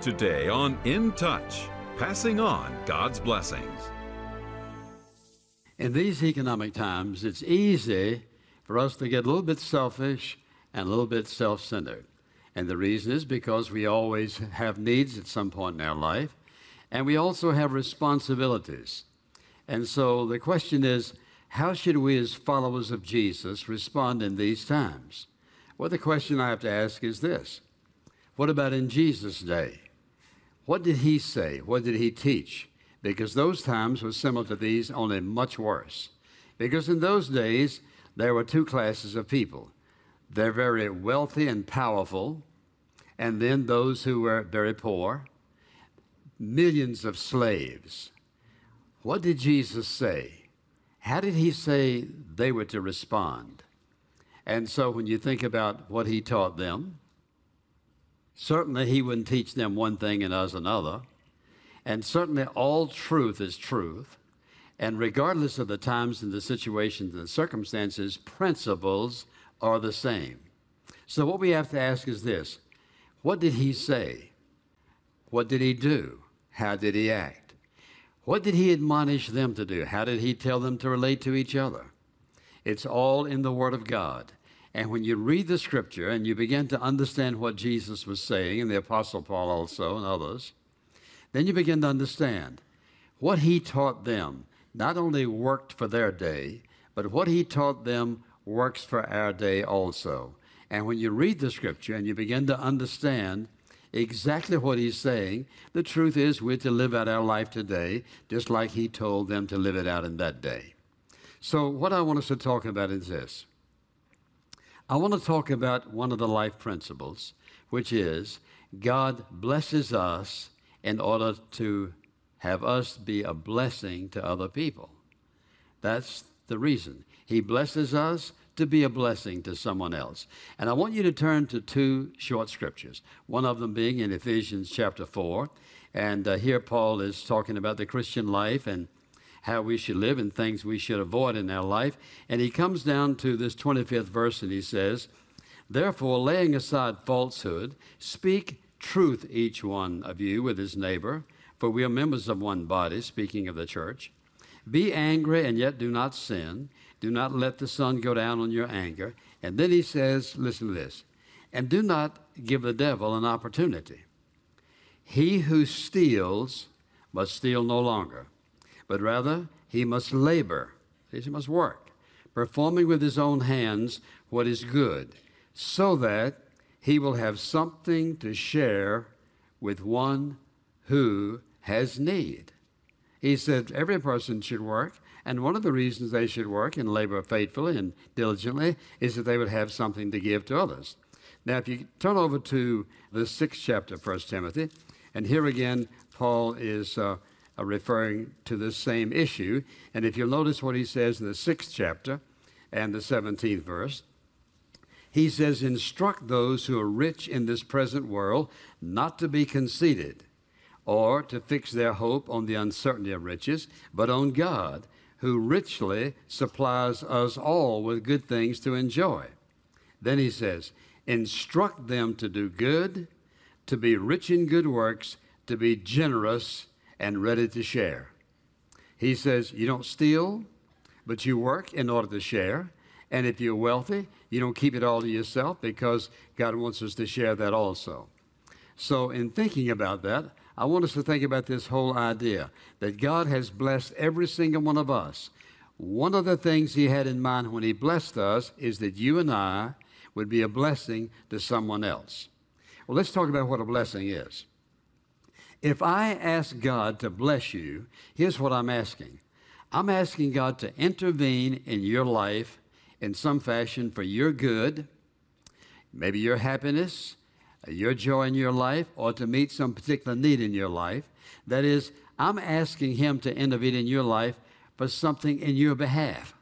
Today on In Touch, passing on God's blessings. In these economic times, it's easy for us to get a little bit selfish and a little bit self-centered. And the reason is because we always have needs at some point in our life, and we also have responsibilities. And so the question is, how should we as followers of Jesus respond in these times? Well, the question I have to ask is this: what about in Jesus' day? What did he say? What did he teach? Because those times were similar to these, only much worse. Because in those days, there were two classes of people. They're very wealthy and powerful, and then those who were very poor. Millions of slaves. What did Jesus say? How did he say they were to respond? And so when you think about what he taught them, certainly he wouldn't teach them one thing and us another. And certainly all truth is truth. And regardless of the times and the situations and the circumstances, principles are the same. So what we have to ask is this: what did he say? What did he do? How did he act? What did he admonish them to do? How did he tell them to relate to each other? It's all in the Word of God. And when you read the Scripture and you begin to understand what Jesus was saying, and the Apostle Paul also and others, then you begin to understand what he taught them not only worked for their day, but what he taught them works for our day also. And when you read the Scripture and you begin to understand exactly what he's saying, the truth is we're to live out our life today just like he told them to live it out in that day. So what I want us to talk about is this. I want to talk about one of the life principles, which is God blesses us in order to have us be a blessing to other people. That's the reason. He blesses us to be a blessing to someone else. And I want you to turn to two short scriptures, one of them being in Ephesians chapter 4. And here Paul is talking about the Christian life and how we should live and things we should avoid in our life. And he comes down to this 25th verse and he says, "Therefore, laying aside falsehood, speak truth each one of you with his neighbor, for we are members of one body," speaking of the church. "Be angry and yet do not sin. Do not let the sun go down on your anger." And then he says, listen to this, "And do not give the devil an opportunity. He who steals must steal no longer, but rather he must labor," he must work, "performing with his own hands what is good, so that he will have something to share with one who has need." He said every person should work, and one of the reasons they should work and labor faithfully and diligently is that they would have something to give to others. Now, if you turn over to the 6th chapter of 1 Timothy, and here again, Paul is referring to this same issue. And if you'll notice what he says in the 6th chapter and the 17th verse, he says, "Instruct those who are rich in this present world not to be conceited, or to fix their hope on the uncertainty of riches, but on God, who richly supplies us all with good things to enjoy." Then he says, "Instruct them to do good, to be rich in good works, to be generous and ready to share." He says, you don't steal, but you work in order to share. And if you're wealthy, you don't keep it all to yourself, because God wants us to share that also. So in thinking about that, I want us to think about this whole idea that God has blessed every single one of us. One of the things he had in mind when he blessed us is that you and I would be a blessing to someone else. Well, let's talk about what a blessing is. If I ask God to bless you, here's what I'm asking. I'm asking God to intervene in your life in some fashion for your good, maybe your happiness, your joy in your life, or to meet some particular need in your life. That is, I'm asking him to intervene in your life for something in your behalf.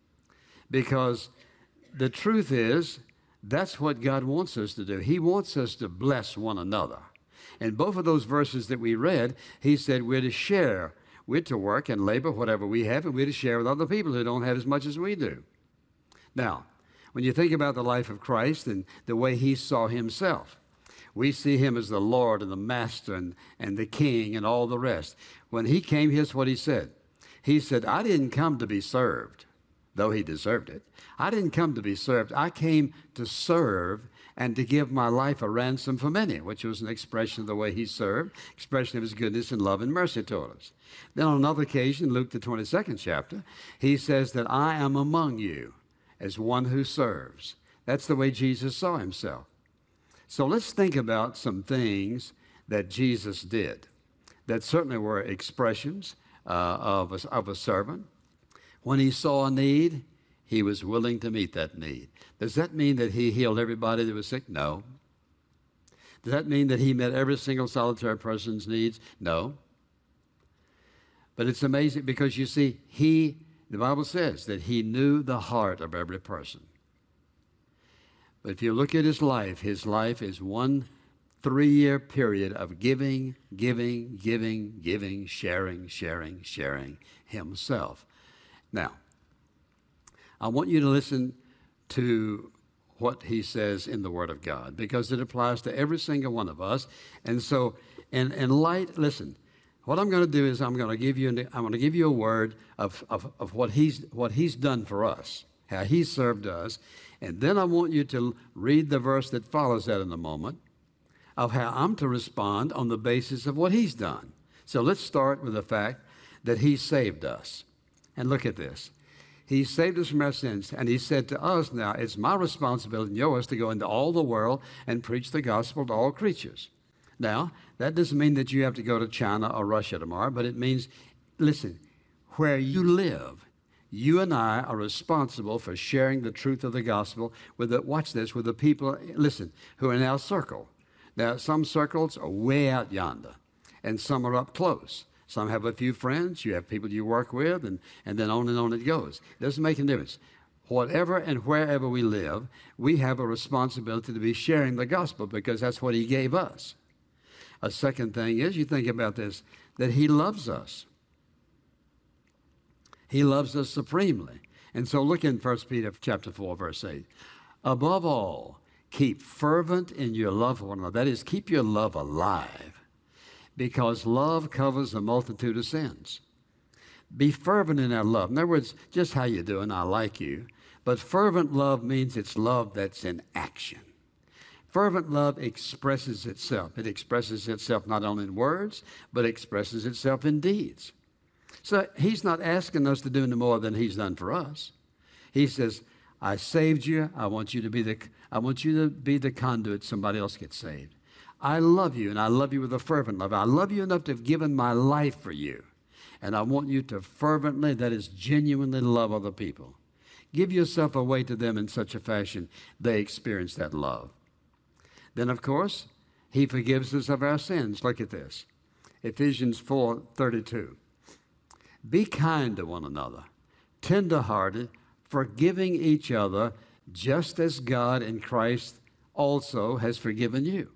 Because the truth is, that's what God wants us to do. He wants us to bless one another. In both of those verses that we read, he said we're to share. We're to work and labor whatever we have, and we're to share with other people who don't have as much as we do. Now, when you think about the life of Christ and the way he saw himself, We see him as the Lord and the Master and the King and all the rest. When he came, here's what he said. He said, I didn't come to be served, though he deserved it. I didn't come to be served. I came to serve and to give my life a ransom for many, which was an expression of the way he served, expression of his goodness and love and mercy toward us. Then on another occasion, Luke the 22nd chapter, he says that I am among you as one who serves. That's the way Jesus saw himself. So let's think about some things that Jesus did that certainly were expressions of a servant. When he saw a need, he was willing to meet that need. Does that mean that he healed everybody that was sick? No. Does that mean that he met every single solitary person's needs? No. But it's amazing because you see, the Bible says that he knew the heart of every person. But if you look at his life is one 3-year period of giving, sharing himself. Now, I want you to listen to what he says in the Word of God, because it applies to every single one of us. And so, in light, listen, what I'm going to do is I'm going to give you a word of what he's done for us, how he served us, and then I want you to read the verse that follows that in a moment of how I'm to respond on the basis of what he's done. So let's start with the fact that he saved us. And look at this. He saved us from our sins, and he said to us, now, it's my responsibility and yours to go into all the world and preach the gospel to all creatures. Now, that doesn't mean that you have to go to China or Russia tomorrow, but it means, listen, where you live, you and I are responsible for sharing the truth of the gospel with the people, listen, who are in our circle. Now, some circles are way out yonder, and some are up close. Some have a few friends, you have people you work with, and then on it goes. It doesn't make a difference. Whatever and wherever we live, we have a responsibility to be sharing the gospel because that's what he gave us. A second thing is, you think about this, that he loves us. He loves us supremely. And so look in 1 Peter chapter 4, verse 8. Above all, keep fervent in your love for one another. That is, keep your love alive, because love covers a multitude of sins. Be fervent in our love. In other words, just how you doing, I like you. But fervent love means it's love that's in action. Fervent love expresses itself. It expresses itself not only in words, but expresses itself in deeds. So he's not asking us to do any more than he's done for us. He says, I saved you. I want you to be the conduit somebody else gets saved. I love you, and I love you with a fervent love. I love you enough to have given my life for you. And I want you to fervently, that is genuinely, love other people. Give yourself away to them in such a fashion they experience that love. Then, of course, he forgives us of our sins. Look at this. Ephesians 4:32. Be kind to one another, tender-hearted, forgiving each other, just as God in Christ also has forgiven you.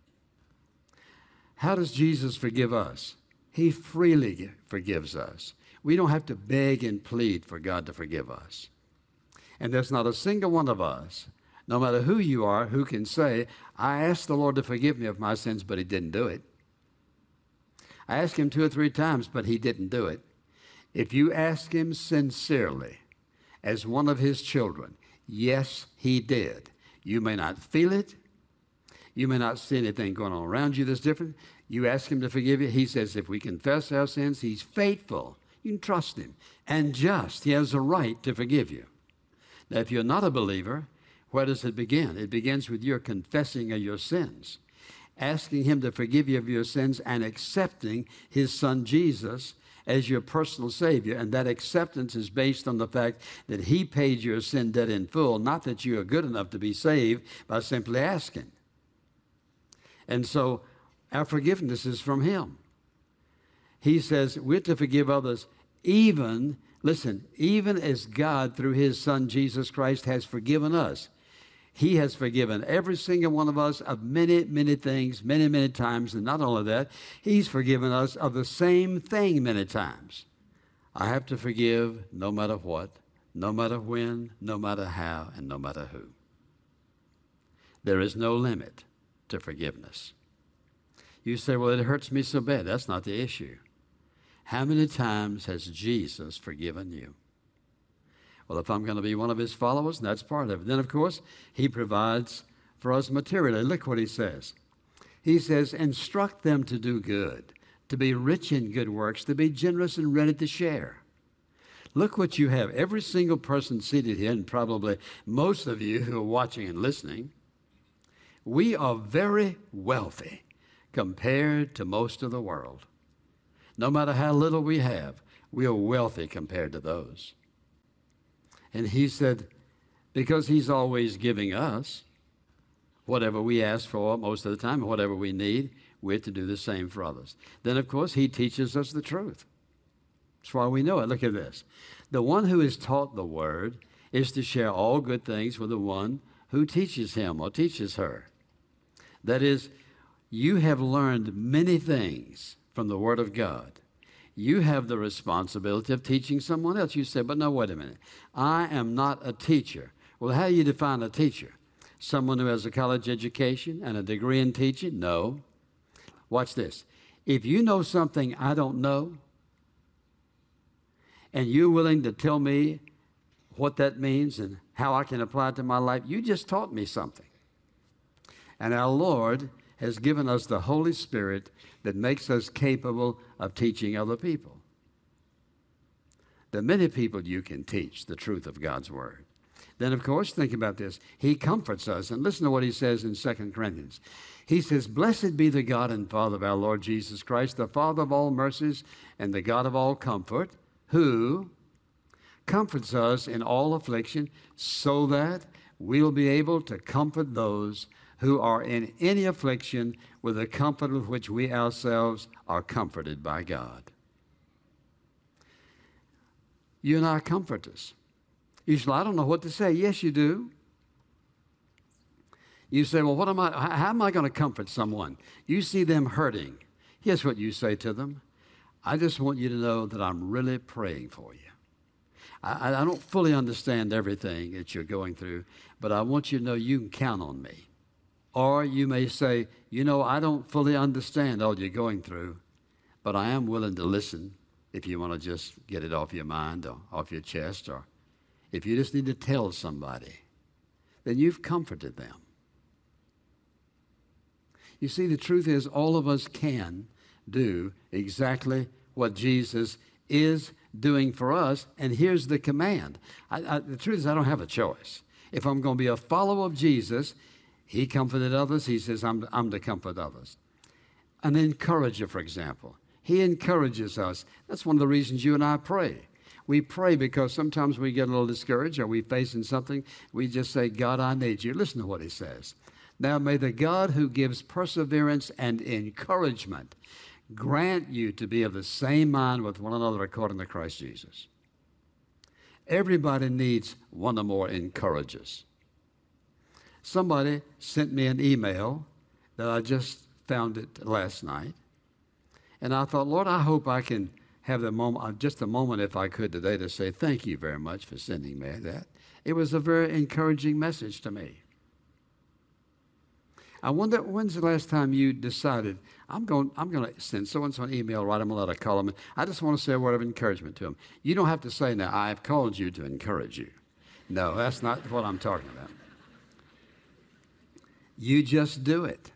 How does Jesus forgive us? He freely forgives us. We don't have to beg and plead for God to forgive us. And there's not a single one of us, no matter who you are, who can say, I asked the Lord to forgive me of my sins, but he didn't do it. I asked him 2 or 3 times, but he didn't do it. If you ask him sincerely, as one of his children, yes, he did. You may not feel it. You may not see anything going on around you that's different. You ask him to forgive you. He says if we confess our sins, he's faithful. You can trust him. And just. He has a right to forgive you. Now, if you're not a believer, where does it begin? It begins with your confessing of your sins, asking him to forgive you of your sins and accepting his son Jesus as your personal Savior. And that acceptance is based on the fact that he paid your sin debt in full, not that you are good enough to be saved by simply asking. And so our forgiveness is from him. He says we're to forgive others even as God through his son Jesus Christ has forgiven us. He has forgiven every single one of us of many, many things, many, many times. And not only that, he's forgiven us of the same thing many times. I have to forgive no matter what, no matter when, no matter how, and no matter who. There is no limit to forgiveness. You say, well, it hurts me so bad. That's not the issue. How many times has Jesus forgiven you? Well, if I'm going to be one of his followers, that's part of it. Then, of course, he provides for us materially. Look what he says. He says, instruct them to do good, to be rich in good works, to be generous and ready to share. Look what you have. Every single person seated here, and probably most of you who are watching and listening, we are very wealthy compared to most of the world. No matter how little we have, we are wealthy compared to those. And he said, because he's always giving us whatever we ask for most of the time, whatever we need, we're to do the same for others. Then, of course, he teaches us the truth. That's why we know it. Look at this. The one who is taught the word is to share all good things with the one who teaches him or teaches her. That is, you have learned many things from the Word of God. You have the responsibility of teaching someone else. You say, but no, wait a minute. I am not a teacher. Well, how do you define a teacher? Someone who has a college education and a degree in teaching? No. Watch this. If you know something I don't know, and you're willing to tell me what that means and how I can apply it to my life, you just taught me something. And our Lord has given us the Holy Spirit that makes us capable of teaching other people. There are many people you can teach the truth of God's Word. Then, of course, think about this. He comforts us. And listen to what he says in 2 Corinthians. He says, blessed be the God and Father of our Lord Jesus Christ, the Father of all mercies and the God of all comfort, who comforts us in all affliction so that we'll be able to comfort those who are in any affliction with the comfort with which we ourselves are comforted by God. You and I are comforters. You say, I don't know what to say. Yes, you do. You say, well, how am I going to comfort someone? You see them hurting. Here's what you say to them. I just want you to know that I'm really praying for you. I don't fully understand everything that you're going through, but I want you to know you can count on me. Or you may say, I don't fully understand all you're going through, but I am willing to listen if you want to just get it off your mind or off your chest, or if you just need to tell somebody, then you've comforted them. You see, the truth is all of us can do exactly what Jesus is doing for us, and here's the command. The truth is I don't have a choice. If I'm going to be a follower of Jesus, he comforted others. He says, I'm to comfort others. An encourager, for example. He encourages us. That's one of the reasons you and I pray. We pray because sometimes we get a little discouraged or we're facing something. We just say, God, I need you. Listen to what he says. Now may the God who gives perseverance and encouragement grant you to be of the same mind with one another according to Christ Jesus. Everybody needs one or more encouragers. Somebody sent me an email that I just found it last night. And I thought, Lord, I hope I can have just a moment, if I could today, to say thank you very much for sending me that. It was a very encouraging message to me. I wonder, when's the last time you decided, I'm going to send so-and-so an email, write them a letter, call them. I just want to say a word of encouragement to them. You don't have to say, now, I've called you to encourage you. No, that's not what I'm talking about. You just do it.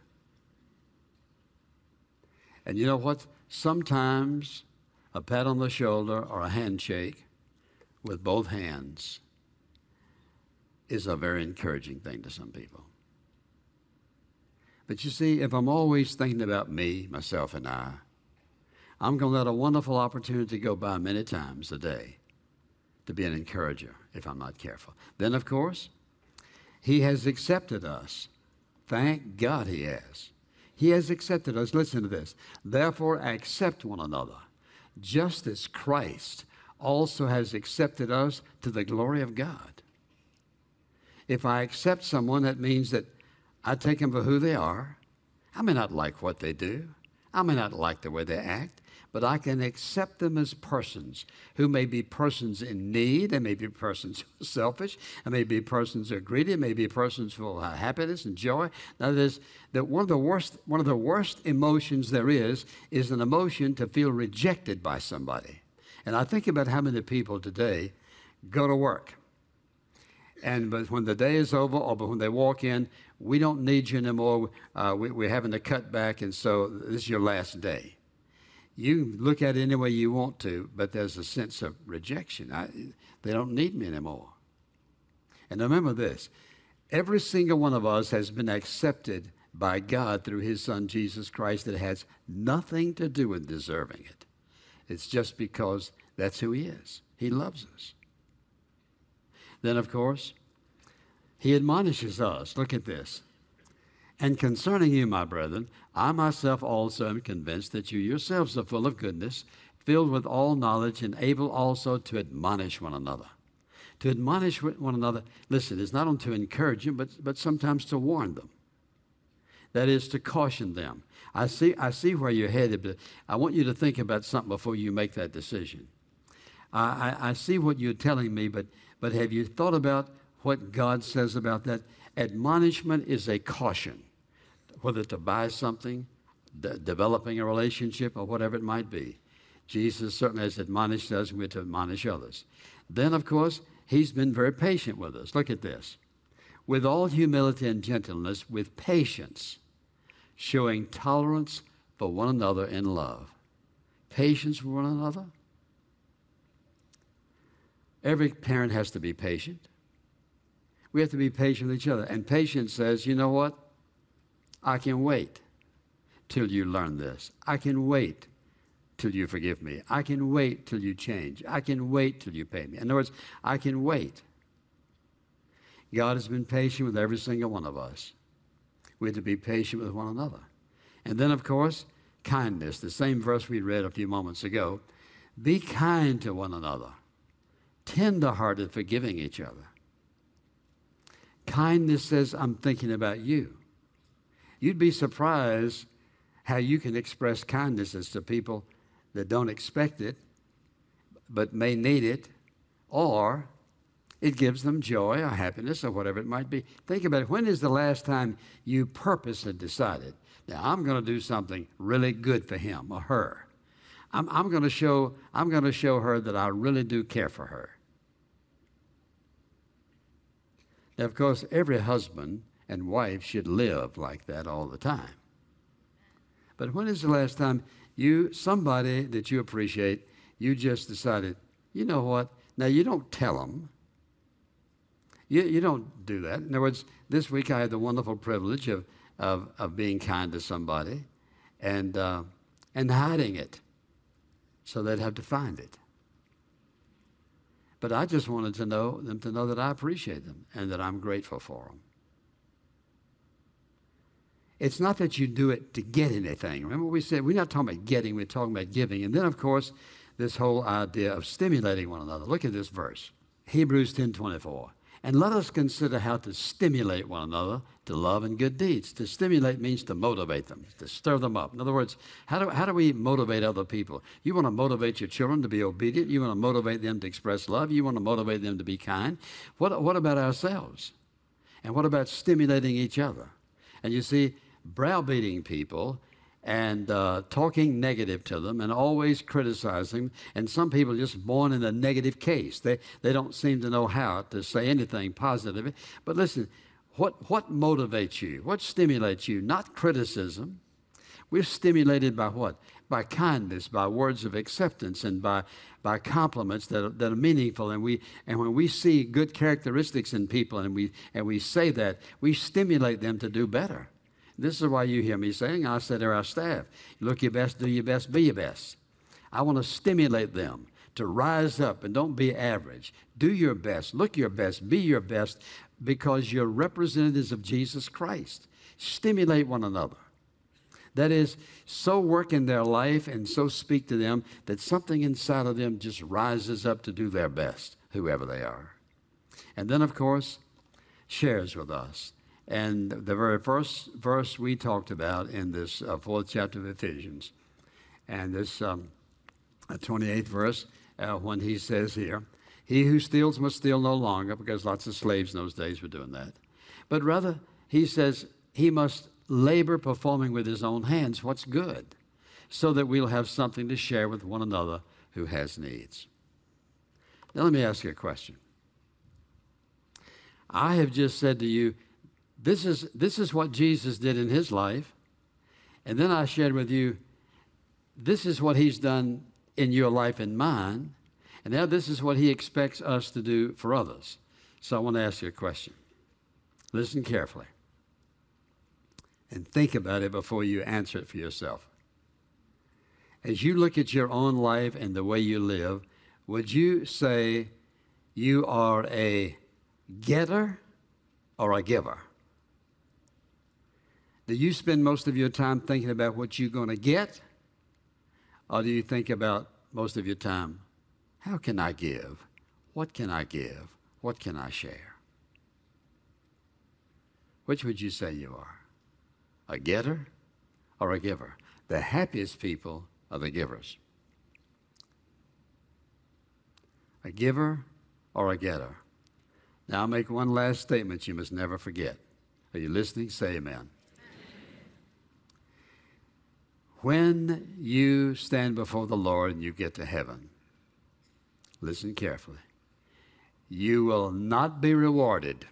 And you know what? Sometimes a pat on the shoulder or a handshake with both hands is a very encouraging thing to some people. But you see, if I'm always thinking about me, myself, and I'm going to let a wonderful opportunity go by many times a day to be an encourager if I'm not careful. Then, of course, he has accepted us. Thank God he has. He has accepted us. Listen to this. Therefore, accept one another, just as Christ also has accepted us to the glory of God. If I accept someone, that means that I take them for who they are. I may not like what they do. I may not like the way they act, but I can accept them as persons who may be persons in need, and may be persons who are selfish, and may be persons who are greedy, and may be persons full of happiness and joy. Now, there's that one of the worst emotions there is an emotion to feel rejected by somebody. And I think about how many people today go to work, but when the day is over, or when they walk in, we don't need you anymore. We're having to cut back, and so this is your last day. You look at it any way you want to, but there's a sense of rejection. They don't need me anymore. And remember this, every single one of us has been accepted by God through his Son, Jesus Christ. It has nothing to do with deserving it. It's just because that's who he is. He loves us. Then, of course, he admonishes us. Look at this. And concerning you, my brethren, I myself also am convinced that you yourselves are full of goodness, filled with all knowledge, and able also to admonish one another. To admonish one another, listen, is not only to encourage them, but sometimes to warn them. That is, to caution them. I see where you're headed, but I want you to think about something before you make that decision. I see what you're telling me, but have you thought about what God says about that? Admonishment is a caution, whether to buy something, developing a relationship, or whatever it might be. Jesus certainly has admonished us, and we're to admonish others. Then, of course, he's been very patient with us. Look at this. With all humility and gentleness, with patience, showing tolerance for one another in love. Patience for one another. Every parent has to be patient. We have to be patient with each other. And patience says, you know what? I can wait till you learn this. I can wait till you forgive me. I can wait till you change. I can wait till you pay me. In other words, I can wait. God has been patient with every single one of us. We have to be patient with one another. And then, of course, kindness. The same verse we read a few moments ago. Be kind to one another. Tender-hearted, forgiving each other. Kindness says, I'm thinking about you. You'd be surprised how you can express kindnesses to people that don't expect it, but may need it, or it gives them joy or happiness or whatever it might be. Think about it. When is the last time you purposely decided, now I'm going to do something really good for him or her? I'm going to show her that I really do care for her. Now, of course, every husband and wife should live like that all the time. But when is the last time somebody that you appreciate, you just decided, you know what? Now, you don't tell them. You don't do that. In other words, this week I had the wonderful privilege of being kind to somebody and hiding it so they'd have to find it. But I just wanted them to know that I appreciate them and that I'm grateful for them. It's not that you do it to get anything. Remember we said, we're not talking about getting, we're talking about giving. And then, of course, this whole idea of stimulating one another. Look at this verse, Hebrews 10:24. And let us consider how to stimulate one another to love and good deeds. To stimulate means to motivate them, to stir them up. In other words, how do we motivate other people? You want to motivate your children to be obedient. You want to motivate them to express love. You want to motivate them to be kind. What about ourselves? And what about stimulating each other? And you see, browbeating people and talking negative to them and always criticizing. And some people are just born in a negative case. They don't seem to know how to say anything positive. But listen, what motivates you? What stimulates you? Not criticism. We're stimulated by what? By kindness, by words of acceptance, and by compliments that are meaningful. And when we see good characteristics in people and we say that, we stimulate them to do better. This is why you hear me saying, I say to our staff, look your best, do your best, be your best. I want to stimulate them to rise up and don't be average. Do your best, look your best, be your best, because you're representatives of Jesus Christ. Stimulate one another. That is, so work in their life and so speak to them that something inside of them just rises up to do their best, whoever they are. And then, of course, shares with us. And the very first verse we talked about in this fourth chapter of Ephesians, and this 28th verse, when he says here, he who steals must steal no longer, because lots of slaves in those days were doing that. But rather, he says he must labor performing with his own hands what's good, so that we'll have something to share with one another who has needs. Now let me ask you a question. I have just said to you, this is what Jesus did in his life. And then I shared with you, this is what he's done in your life and mine. And now this is what he expects us to do for others. So I want to ask you a question. Listen carefully. And think about it before you answer it for yourself. As you look at your own life and the way you live, would you say you are a getter or a giver? Do you spend most of your time thinking about what you're going to get? Or do you think about most of your time, how can I give? What can I give? What can I share? Which would you say you are? A getter or a giver? The happiest people are the givers. A giver or a getter? Now I'll make one last statement you must never forget. Are you listening? Say amen. When you stand before the Lord and you get to heaven, listen carefully, you will not be rewarded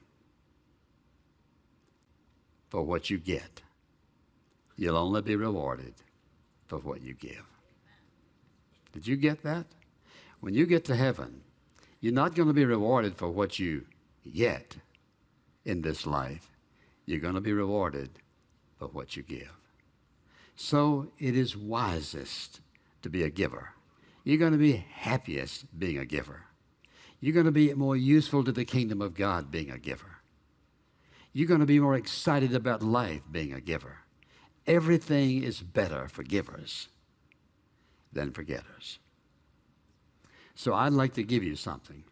for what you get. You'll only be rewarded for what you give. Did you get that? When you get to heaven, you're not going to be rewarded for what you get in this life. You're going to be rewarded for what you give. So it is wisest to be a giver. You're going to be happiest being a giver. You're going to be more useful to the kingdom of God being a giver. You're going to be more excited about life being a giver. Everything is better for givers than for getters. So I'd like to give you something.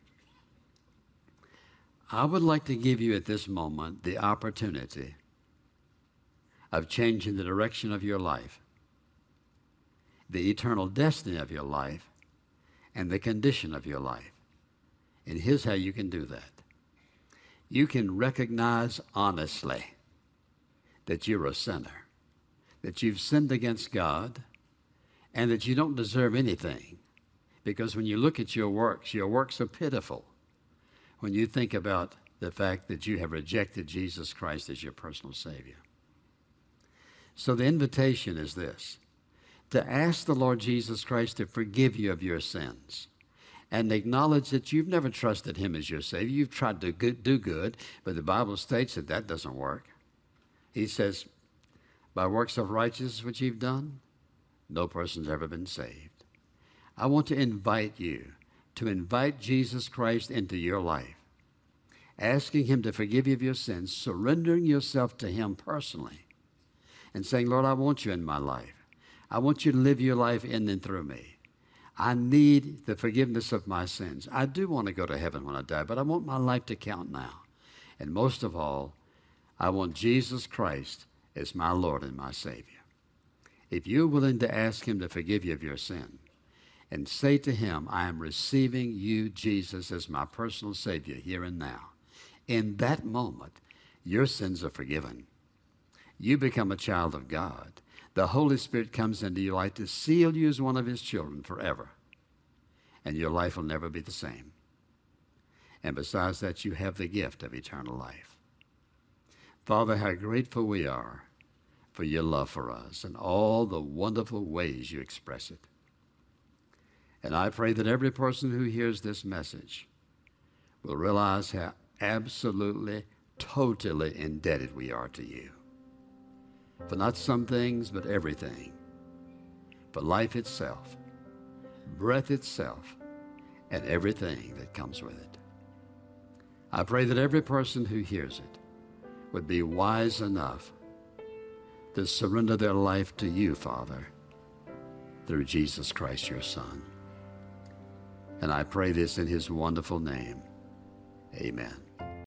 I would like to give you at this moment the opportunity of changing the direction of your life, the eternal destiny of your life, and the condition of your life. And here's how you can do that. You can recognize honestly that you're a sinner, that you've sinned against God, and that you don't deserve anything. Because when you look at your works are pitiful when you think about the fact that you have rejected Jesus Christ as your personal Savior. So the invitation is this, to ask the Lord Jesus Christ to forgive you of your sins and acknowledge that you've never trusted him as your Savior. You've tried to do good, but the Bible states that that doesn't work. He says, by works of righteousness which you've done, no person's ever been saved. I want to invite you to invite Jesus Christ into your life, asking him to forgive you of your sins, surrendering yourself to him personally, and saying, Lord, I want you in my life. I want you to live your life in and through me. I need the forgiveness of my sins. I do want to go to heaven when I die, but I want my life to count now. And most of all, I want Jesus Christ as my Lord and my Savior. If you're willing to ask him to forgive you of your sin and say to him, I am receiving you, Jesus, as my personal Savior here and now, in that moment, your sins are forgiven. You become a child of God. The Holy Spirit comes into your life to seal you as one of his children forever. And your life will never be the same. And besides that, you have the gift of eternal life. Father, how grateful we are for your love for us and all the wonderful ways you express it. And I pray that every person who hears this message will realize how absolutely, totally indebted we are to you. For not some things, but everything. For life itself, breath itself, and everything that comes with it. I pray that every person who hears it would be wise enough to surrender their life to you, Father, through Jesus Christ, your Son. And I pray this in his wonderful name. Amen.